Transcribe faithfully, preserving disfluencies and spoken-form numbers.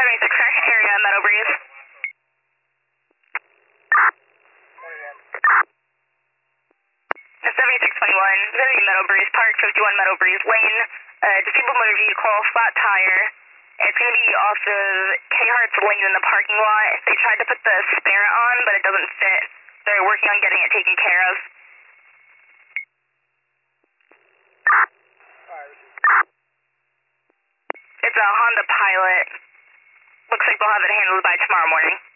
seventy-six area, Meadow Breeze. seventy-six twenty-one, Vivian Meadow Breeze Park, fifty-one Meadow Breeze Lane. Uh, disabled motor vehicle, flat tire. It's going to be off of K Hart's Lane in the parking lot. They tried to put the spare on, but it doesn't fit. They're working on getting it taken care of. It's a Honda Pilot. Looks like they'll have it handled by tomorrow morning.